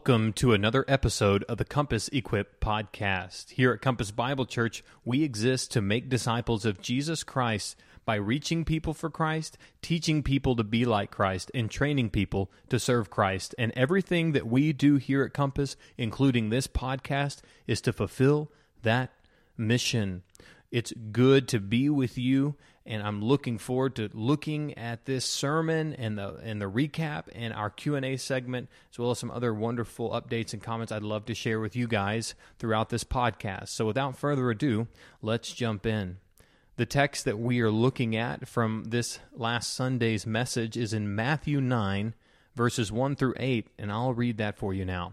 Welcome to another episode of the Compass Equip podcast. Here at Compass Bible Church, we exist to make disciples of Jesus Christ by reaching people for Christ, teaching people to be like Christ, and training people to serve Christ. And everything that we do here at Compass, including this podcast, is to fulfill that mission. It's good to be with you, and I'm looking forward to looking at this sermon and the recap and our Q&A segment, as well as some other wonderful updates and comments I'd love to share with you guys throughout this podcast. So without further ado, let's jump in. The text that we are looking at from this last Sunday's message is in Matthew 9, verses 1 through 8, and I'll read that for you now.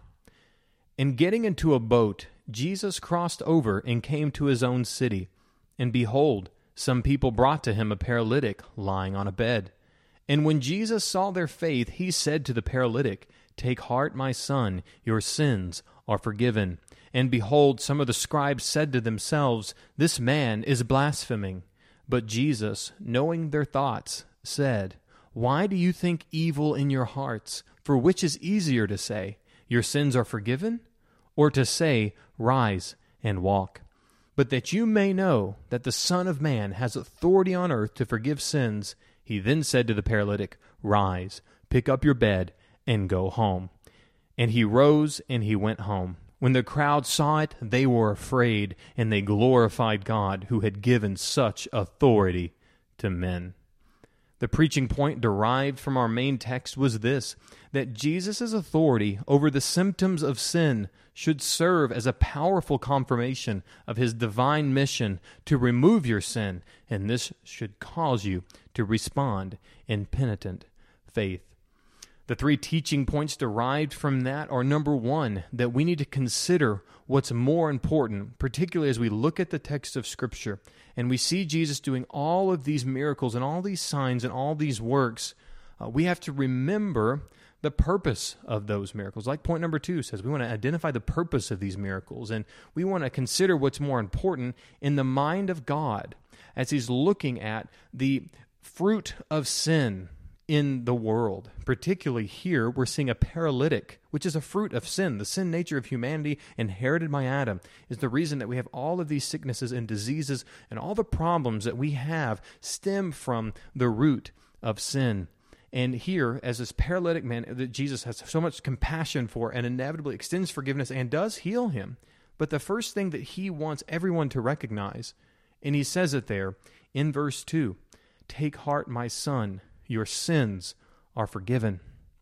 "And getting into a boat, Jesus crossed over and came to his own city. And behold, some people brought to him a paralytic lying on a bed. And when Jesus saw their faith, he said to the paralytic, 'Take heart, my son, your sins are forgiven.' And behold, some of the scribes said to themselves, 'This man is blaspheming.' But Jesus, knowing their thoughts, said, 'Why do you think evil in your hearts? For which is easier to say, Your sins are forgiven? Or to say, Rise and walk? But that you may know that the Son of Man has authority on earth to forgive sins,' he then said to the paralytic, 'Rise, pick up your bed, and go home.' And he rose and he went home. When the crowd saw it, they were afraid, and they glorified God, who had given such authority to men." The preaching point derived from our main text was this, that Jesus' authority over the symptoms of sin should serve as a powerful confirmation of his divine mission to remove your sin, and this should cause you to respond in penitent faith. The three teaching points derived from that are, number one, that we need to consider what's more important, particularly as we look at the text of Scripture, and we see Jesus doing all of these miracles and all these signs and all these works. We have to remember the purpose of those miracles. Like point number 2 says, we want to identify the purpose of these miracles, and we want to consider what's more important in the mind of God as he's looking at the fruit of sin in the world. Particularly here, we're seeing a paralytic, which is a fruit of sin. The sin nature of humanity inherited by Adam is the reason that we have all of these sicknesses and diseases, and all the problems that we have stem from the root of sin. And here, as this paralytic man that Jesus has so much compassion for and inevitably extends forgiveness and does heal him. But the first thing that he wants everyone to recognize, and he says it there in verse 2, "Take heart, my son, your sins are forgiven."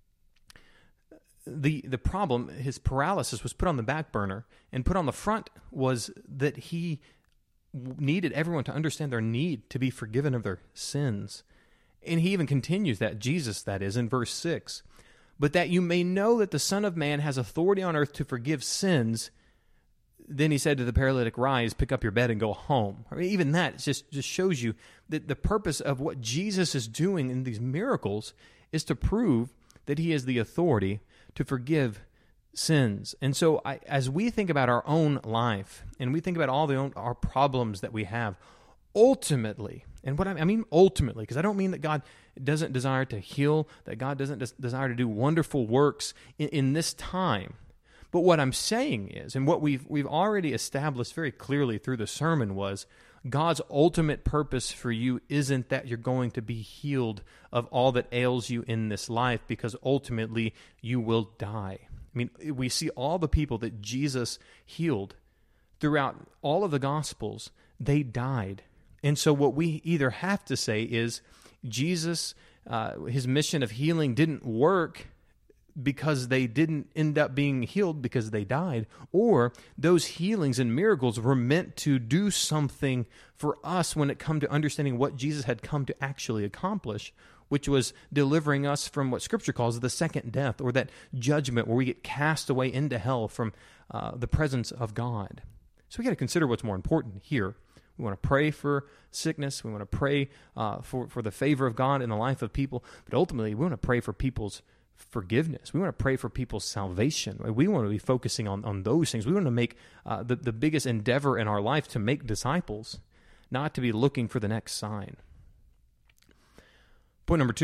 The problem, his paralysis, was put on the back burner, and put on the front was that he needed everyone to understand their need to be forgiven of their sins. And he even continues that, Jesus that is, in verse 6. "But that you may know that the Son of Man has authority on earth to forgive sins," then he said to the paralytic, "Rise, pick up your bed, and go home." I mean, even that just shows you that the purpose of what Jesus is doing in these miracles is to prove that he has the authority to forgive sins. And so as we think about our own life, and we think about all our problems that we have, ultimately, and what I mean ultimately, because I don't mean that God doesn't desire to heal, that God doesn't desire to do wonderful works in this time. But what I'm saying is, and what we've already established very clearly through the sermon was, God's ultimate purpose for you isn't that you're going to be healed of all that ails you in this life, because ultimately you will die. I mean, we see all the people that Jesus healed throughout all of the Gospels, they died. And so what we either have to say is, Jesus, his mission of healing didn't work because they didn't end up being healed because they died, or those healings and miracles were meant to do something for us when it come to understanding what Jesus had come to actually accomplish, which was delivering us from what Scripture calls the second death, or that judgment where we get cast away into hell from the presence of God. So we got to consider what's more important here. We want to pray for sickness. We want to pray for the favor of God in the life of people. But ultimately, we want to pray for people's forgiveness. We want to pray for people's salvation. We want to be focusing on those things. We want to make the biggest endeavor in our life to make disciples, not to be looking for the next sign. Point number 2,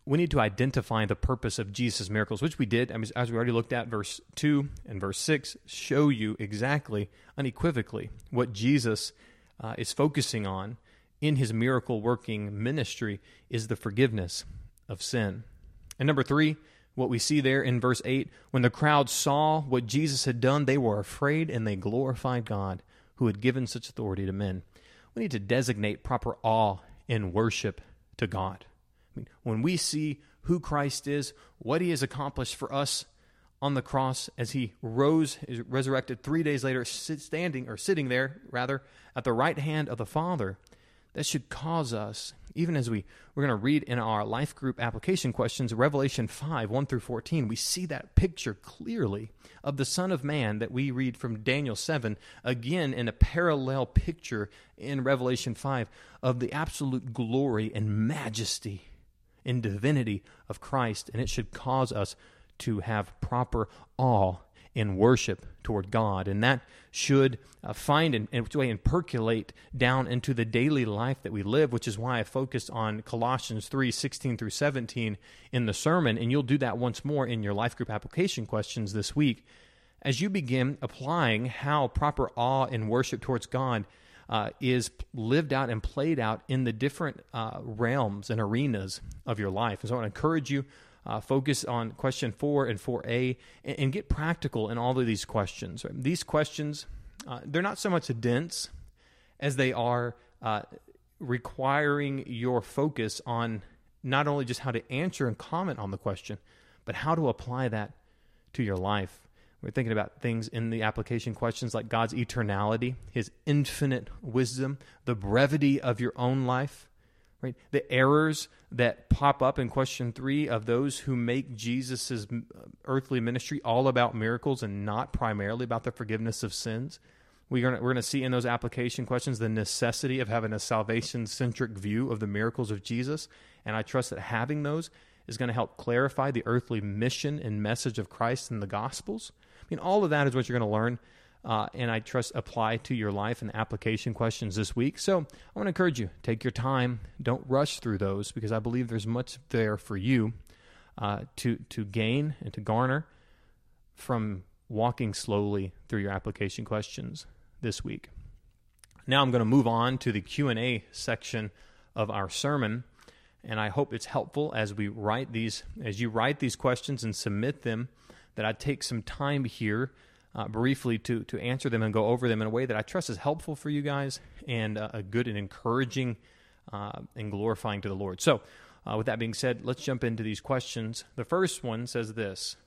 we need to identify the purpose of Jesus' miracles, which we did. I mean, as we already looked at, verse 2 and verse 6 show you exactly, unequivocally, what Jesus is focusing on in his miracle-working ministry is the forgiveness of sin. And number 3, what we see there in verse 8, when the crowd saw what Jesus had done, they were afraid and they glorified God, who had given such authority to men. We need to designate proper awe in worship to God. I mean, when we see who Christ is, what he has accomplished for us on the cross as he is resurrected 3 days later, sitting there at the right hand of the Father, that should cause us, even as we're going to read in our life group application questions, Revelation 5, 1 through 14, we see that picture clearly of the Son of Man that we read from Daniel 7, again in a parallel picture in Revelation 5 of the absolute glory and majesty and divinity of Christ, and it should cause us to have proper awe in worship toward God, and that should find and percolate down into the daily life that we live, which is why I focused on Colossians 3, 16 through 17 in the sermon, and you'll do that once more in your life group application questions this week. As you begin applying how proper awe and worship towards God is lived out and played out in the different realms and arenas of your life. And so I want to encourage you, focus on question 4 and 4a, and get practical in all of these questions. Right? These questions, they're not so much dense as they are requiring your focus on not only just how to answer and comment on the question, but how to apply that to your life. We're thinking about things in the application questions like God's eternality, his infinite wisdom, the brevity of your own life, right? The errors that pop up in question 3 of those who make Jesus' earthly ministry all about miracles and not primarily about the forgiveness of sins. We're going to see in those application questions the necessity of having a salvation-centric view of the miracles of Jesus, and I trust that having those is going to help clarify the earthly mission and message of Christ in the Gospels. I mean, all of that is what you're going to learn, and I trust apply to your life and application questions this week. So I want to encourage you, take your time. Don't rush through those, because I believe there's much there for you to gain and to garner from walking slowly through your application questions this week. Now I'm going to move on to the Q&A section of our sermon, and I hope it's helpful as you write these questions and submit them, that I take some time here briefly to answer them and go over them in a way that I trust is helpful for you guys and a good and encouraging and glorifying to the Lord. So with that being said, let's jump into these questions. The first one says this: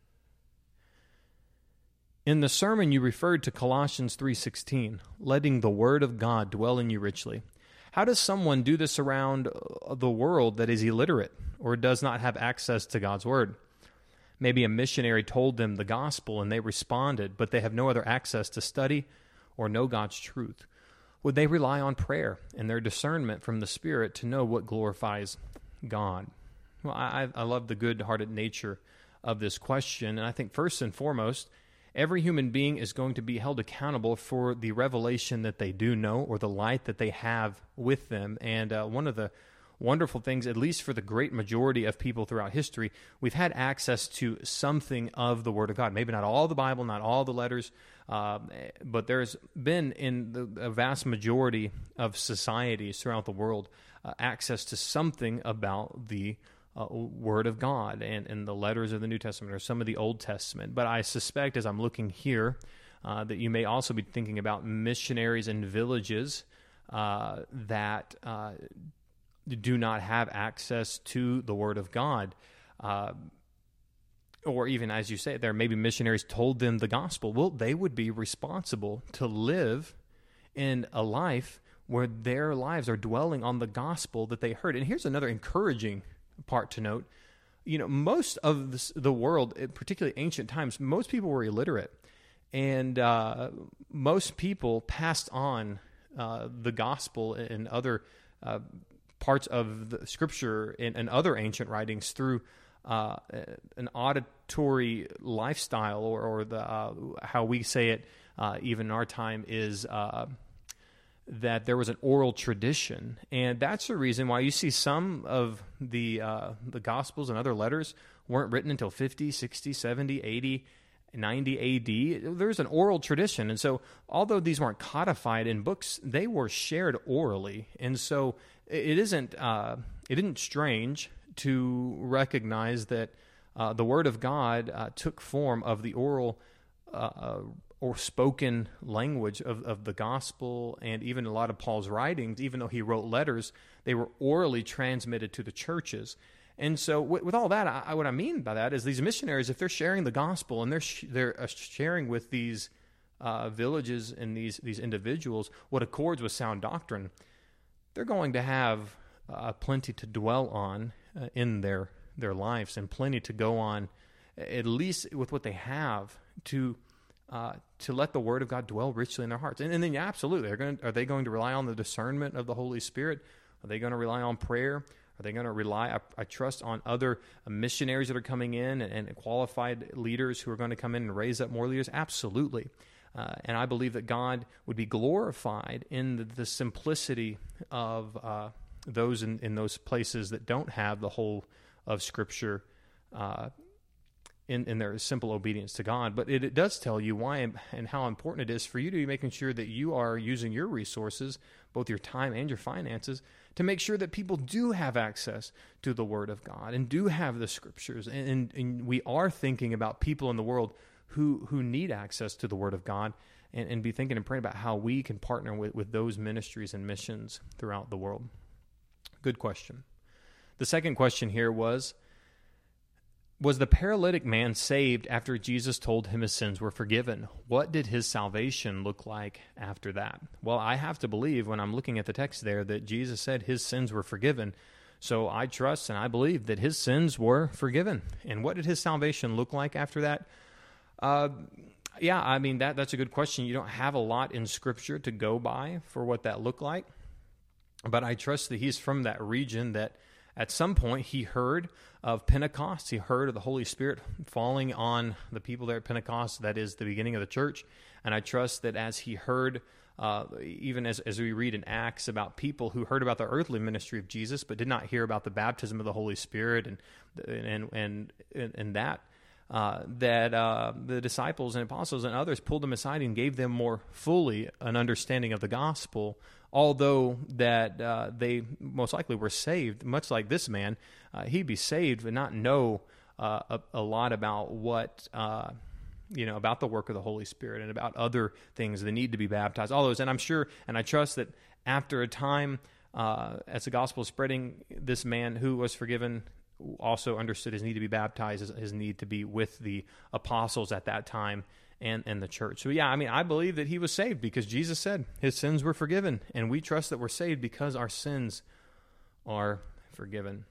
in the sermon you referred to Colossians 3:16, letting the word of God dwell in you richly. How does someone do this around the world that is illiterate or does not have access to God's word? Maybe a missionary told them the gospel and they responded, but they have no other access to study or know God's truth. Would they rely on prayer and their discernment from the Spirit to know what glorifies God? Well, I love the good-hearted nature of this question, and I think first and foremost, every human being is going to be held accountable for the revelation that they do know or the light that they have with them. And one of the wonderful things, at least for the great majority of people throughout history, we've had access to something of the Word of God. Maybe not all the Bible, not all the letters, but there's been in the vast majority of societies throughout the world access to something about the Word of God and the letters of the New Testament or some of the Old Testament. But I suspect as I'm looking here that you may also be thinking about missionaries in villages that do not have access to the Word of God. Or even, as you say, there may be missionaries told them the gospel. Well, they would be responsible to live in a life where their lives are dwelling on the gospel that they heard. And here's another encouraging part to note. You know, most of the world, particularly ancient times, most people were illiterate. And most people passed on the gospel and other parts of the Scripture and other ancient writings through an auditory lifestyle, or the how we say it even in our time is that there was an oral tradition, and that's the reason why you see some of the Gospels and other letters weren't written until 50, 60, 70, 80, 90 AD. There's an oral tradition, and so although these weren't codified in books, they were shared orally, and so it isn't strange to recognize that the Word of God took form of the oral or spoken language of the gospel, and even a lot of Paul's writings, even though he wrote letters, they were orally transmitted to the churches. And so with all that, what I mean by that is these missionaries, if they're sharing the gospel and they're sharing with these villages and these individuals what accords with sound doctrine, they're going to have plenty to dwell on in their lives, and plenty to go on, at least with what they have, to let the Word of God dwell richly in their hearts. And then, yeah, absolutely, are they going to rely on the discernment of the Holy Spirit? Are they going to rely on prayer? Are they going to rely, I trust, on other missionaries that are coming in and qualified leaders who are going to come in and raise up more leaders? Absolutely. And I believe that God would be glorified in the simplicity of those in those places that don't have the whole of Scripture in their simple obedience to God. But it does tell you why and how important it is for you to be making sure that you are using your resources, both your time and your finances, to make sure that people do have access to the Word of God and do have the Scriptures. And we are thinking about people in the world who need access to the Word of God, and be thinking and praying about how we can partner with those ministries and missions throughout the world. Good question. The second question here was the paralytic man saved after Jesus told him his sins were forgiven? What did his salvation look like after that? Well, I have to believe when I'm looking at the text there that Jesus said his sins were forgiven. So I trust and I believe that his sins were forgiven. And what did his salvation look like after that? That's a good question. You don't have a lot in Scripture to go by for what that looked like. But I trust that he's from that region that at some point he heard of Pentecost. He heard of the Holy Spirit falling on the people there at Pentecost. That is the beginning of the church. And I trust that as he heard, even as we read in Acts about people who heard about the earthly ministry of Jesus, but did not hear about the baptism of the Holy Spirit and that the disciples and apostles and others pulled them aside and gave them more fully an understanding of the gospel, although that they most likely were saved, much like this man. He'd be saved but not know a lot about what, about the work of the Holy Spirit and about other things, the need to be baptized, all those. And I'm sure, and I trust that after a time, as the gospel is spreading, this man who was forgiven also understood his need to be baptized, his need to be with the apostles at that time and the church. So yeah, I believe that he was saved because Jesus said his sins were forgiven, and we trust that we're saved because our sins are forgiven.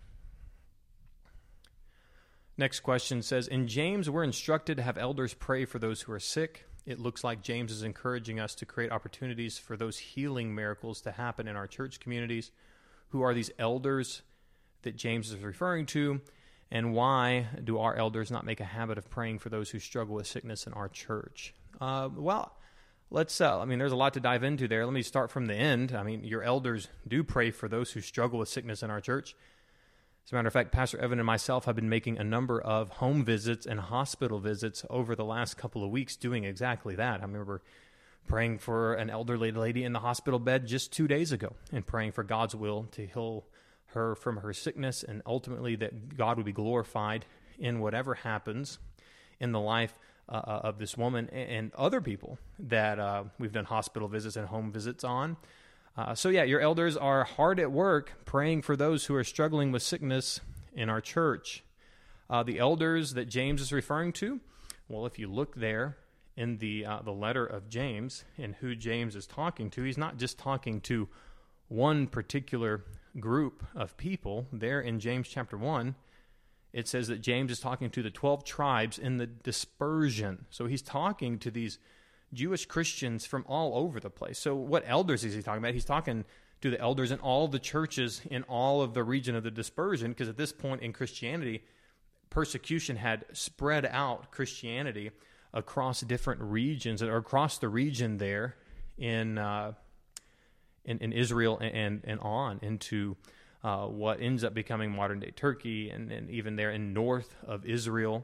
Next question says, in James, we're instructed to have elders pray for those who are sick. It looks like James is encouraging us to create opportunities for those healing miracles to happen in our church communities. Who are these elders that James is referring to, and why do our elders not make a habit of praying for those who struggle with sickness in our church? There's a lot to dive into there. Let me start from the end. Your elders do pray for those who struggle with sickness in our church. As a matter of fact, Pastor Evan and myself have been making a number of home visits and hospital visits over the last couple of weeks doing exactly that. I remember praying for an elderly lady in the hospital bed just 2 days ago and praying for God's will to heal her from her sickness, and ultimately that God would be glorified in whatever happens in the life of this woman and other people that we've done hospital visits and home visits on. Your elders are hard at work praying for those who are struggling with sickness in our church. The elders that James is referring to, well, if you look there in the letter of James and who James is talking to, he's not just talking to one particular group of people. There in James chapter 1, it says that James is talking to the 12 tribes in the dispersion. So he's talking to these Jewish Christians from all over the place. So what elders is he talking about? He's talking to the elders in all the churches in all of the region of the dispersion, because at this point in Christianity, persecution had spread out Christianity across different regions, or across the region there in in Israel and on into what ends up becoming modern-day Turkey, and even there in north of Israel.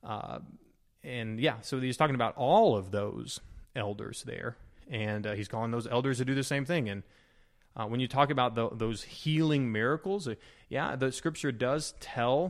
So he's talking about all of those elders there, and he's calling those elders to do the same thing. And when you talk about those healing miracles, the Scripture does tell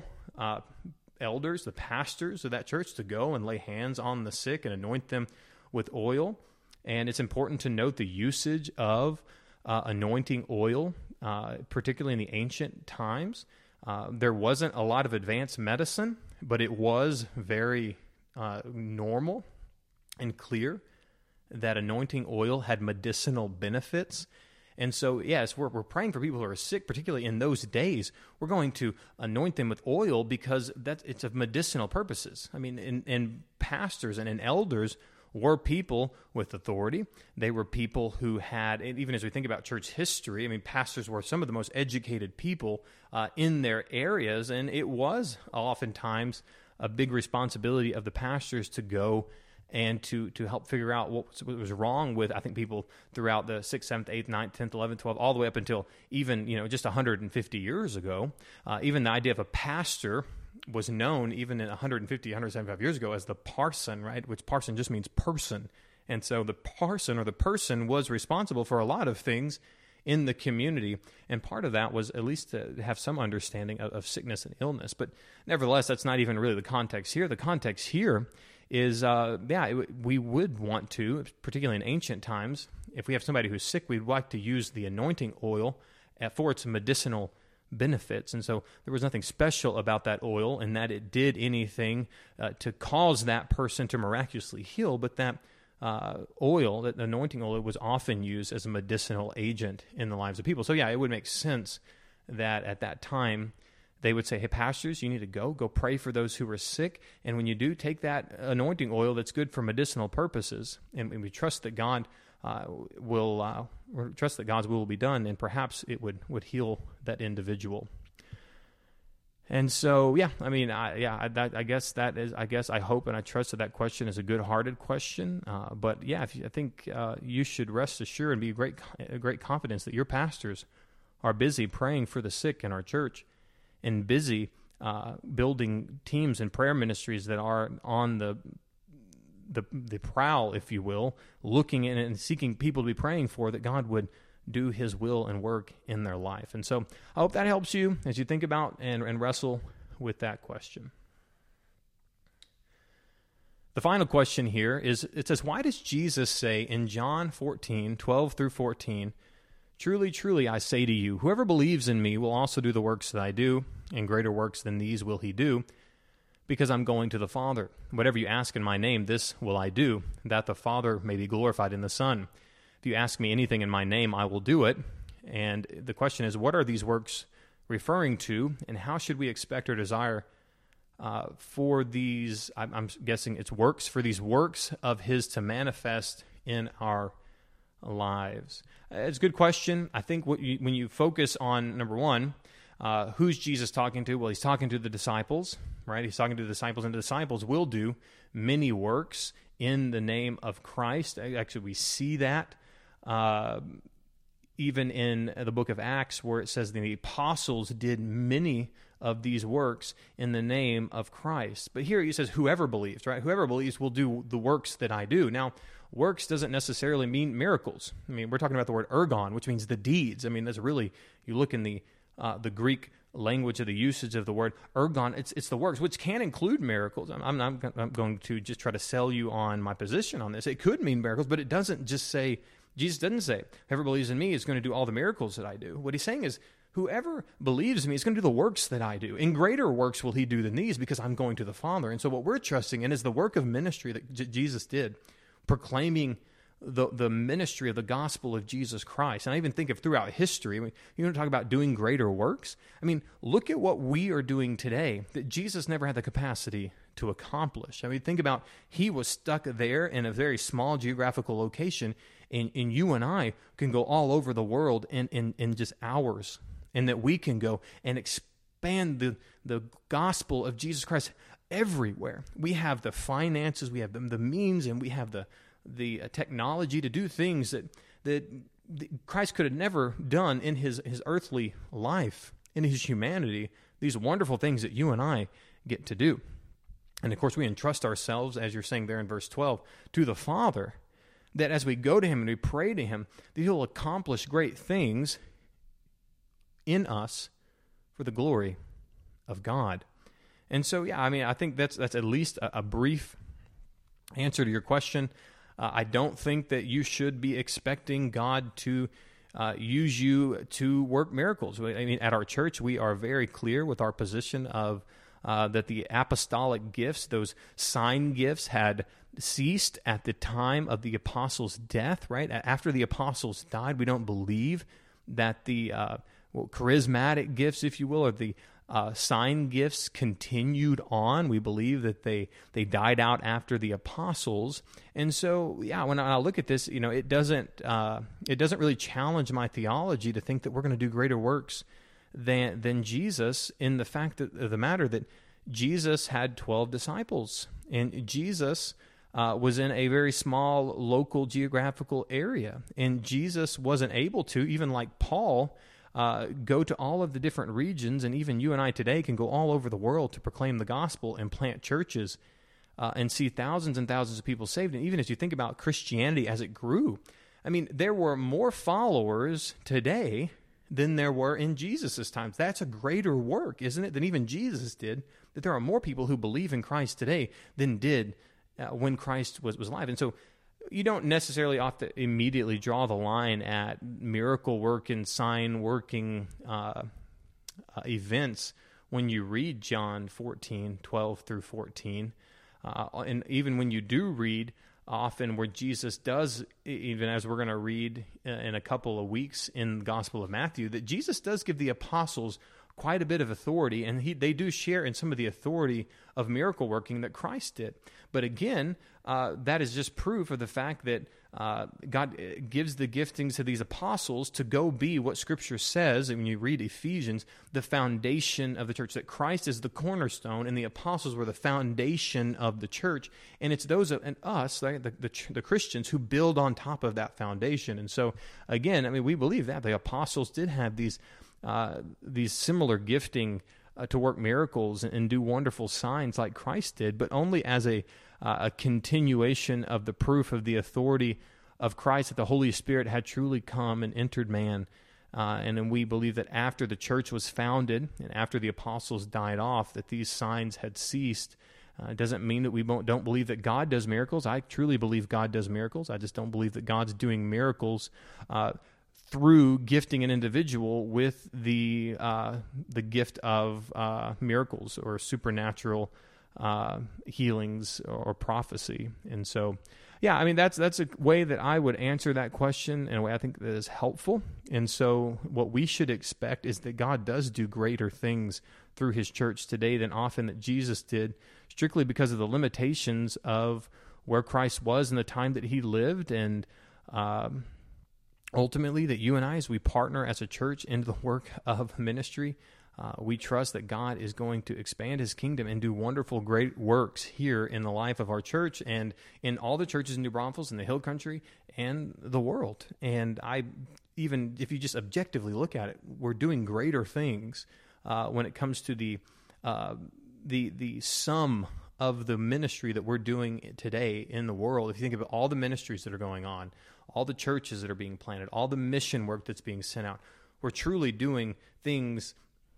elders, the pastors of that church, to go and lay hands on the sick and anoint them with oil. And it's important to note the usage of anointing oil, particularly in the ancient times. There wasn't a lot of advanced medicine, but it was very normal and clear that anointing oil had medicinal benefits. And so, yes, we're praying for people who are sick, particularly in those days. We're going to anoint them with oil because it's of medicinal purposes. I mean, and pastors and elders were people with authority. They were people who had, and even as we think about church history, I mean, pastors were some of the most educated people in their areas, and it was oftentimes a big responsibility of the pastors to go and to help figure out what was wrong with, I think, people throughout the 6th, 7th, 8th, 9th, 10th, 11th, 12th, all the way up until even, just 150 years ago. Even the idea of a pastor was known even in 150, 175 years ago as the parson, right? Which parson just means person. And so the parson or the person was responsible for a lot of things in the community, and part of that was at least to have some understanding of sickness and illness. But nevertheless, that's not even really the context here. The context here is, we would want to, particularly in ancient times, if we have somebody who's sick, we'd like to use the anointing oil for its medicinal benefits. And so there was nothing special about that oil in that it did anything to cause that person to miraculously heal, but that oil, that anointing oil, was often used as a medicinal agent in the lives of people. So it would make sense that at that time they would say, hey, pastors, you need to go pray for those who are sick. And when you do, take that anointing oil that's good for medicinal purposes, and we trust that God trust that God's will be done, and perhaps it would heal that individual. And so, I guess I hope and I trust that question is a good-hearted question. But I think you should rest assured and be great confidence that your pastors are busy praying for the sick in our church, and busy building teams and prayer ministries that are on the prowl, if you will, looking in and seeking people to be praying for, that God would do His will and work in their life. And so I hope that helps you as you think about and wrestle with that question. The final question here is, it says, why does Jesus say in John 14:12 through 14, "Truly, truly, I say to you, whoever believes in me will also do the works that I do, and greater works than these will he do, because I'm going to the Father. Whatever you ask in my name, this will I do, that the Father may be glorified in the Son. If you ask me anything in my name, I will do it." And the question is, what are these works referring to, and how should we expect or desire for these, I'm guessing it's works, for these works of His to manifest in our lives? It's a good question. I think when you focus on, number one, who's Jesus talking to? Well, He's talking to the disciples, right? He's talking to the disciples, and the disciples will do many works in the name of Christ. Actually, we see that even in the book of Acts, where it says the apostles did many of these works in the name of Christ. But here He says, whoever believes, right? Whoever believes will do the works that I do. Now, works doesn't necessarily mean miracles. I mean, we're talking about the word ergon, which means the deeds. I mean, that's really, you look in the Greek language of the usage of the word ergon, it's the works, which can include miracles. I'm going to just try to sell you on my position on this. It could mean miracles, but it doesn't just say, Jesus doesn't say, whoever believes in me is going to do all the miracles that I do. What He's saying is, whoever believes in me is going to do the works that I do. In greater works will he do than these, because I'm going to the Father. And so what we're trusting in is the work of ministry that Jesus did, proclaiming the ministry of the gospel of Jesus Christ. And I even think of throughout history, I mean, you want to talk about doing greater works? I mean, look at what we are doing today that Jesus never had the capacity to accomplish. I mean, think about, He was stuck there in a very small geographical location, and you and I can go all over the world in just hours, and that we can go and expand the gospel of Jesus Christ everywhere. We have the finances, we have the means, and we have the technology to do things that Christ could have never done in his earthly life, in his humanity, these wonderful things that you and I get to do. And of course, we entrust ourselves, as you're saying there in verse 12, to the Father, that as we go to him and we pray to him, that he'll accomplish great things in us for the glory of God. And so, yeah, I mean, I think that's at least a brief answer to your question. I don't think that you should be expecting God to use you to work miracles. I mean, at our church, we are very clear with our position of that the apostolic gifts, those sign gifts, had ceased at the time of the apostles' death, right? After the apostles died, we don't believe that the charismatic gifts, if you will, or the sign gifts continued on. We believe that they died out after the apostles. And so, yeah, when I look at this, it doesn't really challenge my theology to think that we're going to do greater works than Jesus, in the fact of the matter that Jesus had 12 disciples, and Jesus was in a very small local geographical area, and Jesus wasn't able to, even like Paul, go to all of the different regions, and even you and I today can go all over the world to proclaim the gospel and plant churches and see thousands and thousands of people saved. And even as you think about Christianity as it grew, I mean, there were more followers today than there were in Jesus' times. That's a greater work, isn't it, than even Jesus did, that there are more people who believe in Christ today than did when Christ was alive. And so you don't necessarily have to immediately draw the line at miracle work and sign working events when you read John 14:12 through 14. And even when you do read often where Jesus does, even as we're going to read in a couple of weeks in the Gospel of Matthew, that Jesus does give the apostles quite a bit of authority, and they do share in some of the authority of miracle working that Christ did. But again, that is just proof of the fact that God gives the giftings to these apostles to go be what Scripture says, and when you read Ephesians, the foundation of the church, that Christ is the cornerstone, and the apostles were the foundation of the church, and it's those and us, right, the Christians, who build on top of that foundation. And so, again, I mean, we believe that the apostles did have these similar gifting to work miracles and do wonderful signs like Christ did, but only as a continuation of the proof of the authority of Christ, that the Holy Spirit had truly come and entered man. And then we believe that after the church was founded and after the apostles died off, that these signs had ceased. It doesn't mean that we don't believe that God does miracles. I truly believe God does miracles. I just don't believe that God's doing miracles through gifting an individual with the gift of miracles or supernatural healings or prophecy. And so, yeah, I mean, that's a way that I would answer that question, in a way I think that is helpful. And so what we should expect is that God does do greater things through his church today than often that Jesus did, strictly because of the limitations of where Christ was in the time that he lived, and ultimately, that you and I, as we partner as a church into the work of ministry, we trust that God is going to expand his kingdom and do wonderful, great works here in the life of our church and in all the churches in New Braunfels, in the Hill Country, and the world. And even if you just objectively look at it, we're doing greater things when it comes to the sum of the ministry that we're doing today in the world. If you think about all the ministries that are going on, all the churches that are being planted, all the mission work that's being sent out, we're truly doing things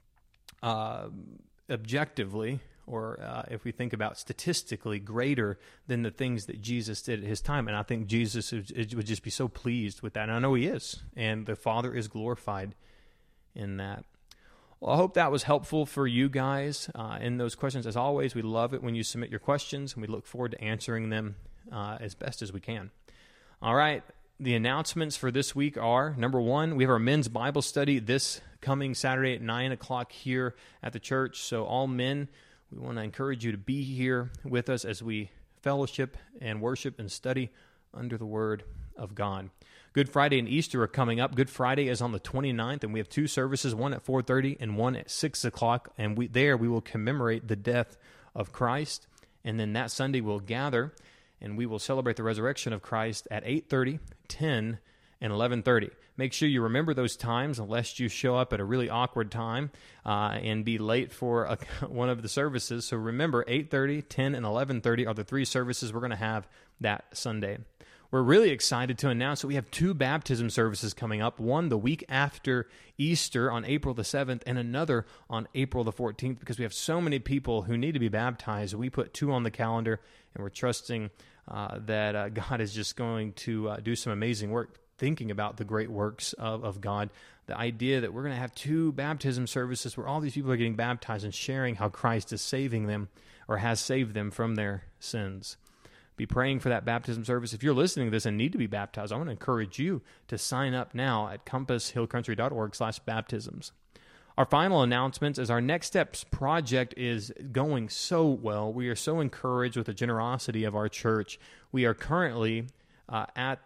objectively, or if we think about statistically, greater than the things that Jesus did at his time. And I think Jesus would just be so pleased with that. And I know he is. And the Father is glorified in that. Well, I hope that was helpful for you guys in those questions. As always, we love it when you submit your questions, and we look forward to answering them as best as we can. All right, the announcements for this week are, number one, we have our men's Bible study this coming Saturday at 9 o'clock here at the church. So all men, we want to encourage you to be here with us as we fellowship and worship and study under the Word of God. Good Friday and Easter are coming up. Good Friday is on the 29th, and we have two services, one at 4:30 and one at 6 o'clock, and we will commemorate the death of Christ. And then that Sunday we'll gather, and we will celebrate the resurrection of Christ at 8:30, 10, and 11:30. Make sure you remember those times, lest you show up at a really awkward time and be late for one of the services. So remember, 8:30, 10, and 11:30 are the three services we're going to have that Sunday. We're really excited to announce that we have two baptism services coming up, one the week after Easter on April the 7th and another on April the 14th, because we have so many people who need to be baptized. We put two on the calendar, and we're trusting that God is just going to do some amazing work, thinking about the great works of God. The idea that we're going to have two baptism services where all these people are getting baptized and sharing how Christ is saving them or has saved them from their sins. Be praying for that baptism service. If you're listening to this and need to be baptized, I want to encourage you to sign up now at compasshillcountry.org/baptisms. Our final announcements is our Next Steps project is going so well. We are so encouraged with the generosity of our church. We are currently at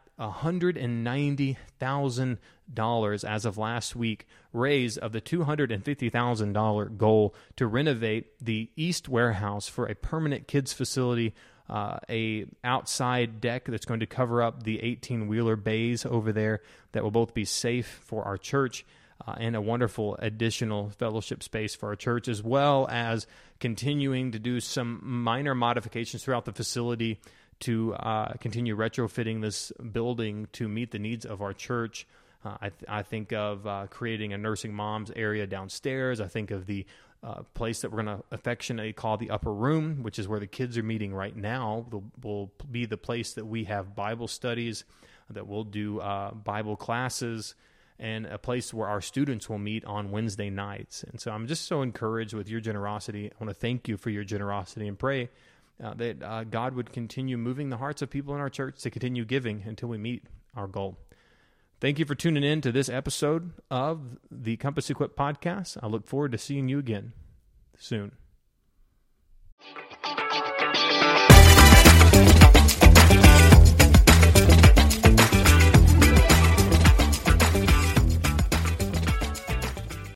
$190,000 as of last week, raised of the $250,000 goal to renovate the East Warehouse for a permanent kids facility, a outside deck that's going to cover up the 18-wheeler bays over there that will both be safe for our church and a wonderful additional fellowship space for our church, as well as continuing to do some minor modifications throughout the facility to continue retrofitting this building to meet the needs of our church. I think of creating a nursing moms area downstairs. I think of the place that we're going to affectionately call the upper room, which is where the kids are meeting right now. Will be the place that we have Bible studies, that we'll do Bible classes, and a place where our students will meet on Wednesday nights. And so I'm just so encouraged with your generosity. I want to thank you for your generosity and pray that God would continue moving the hearts of people in our church to continue giving until we meet our goal. Thank you for tuning in to this episode of the Compass Equip podcast. I look forward to seeing you again soon.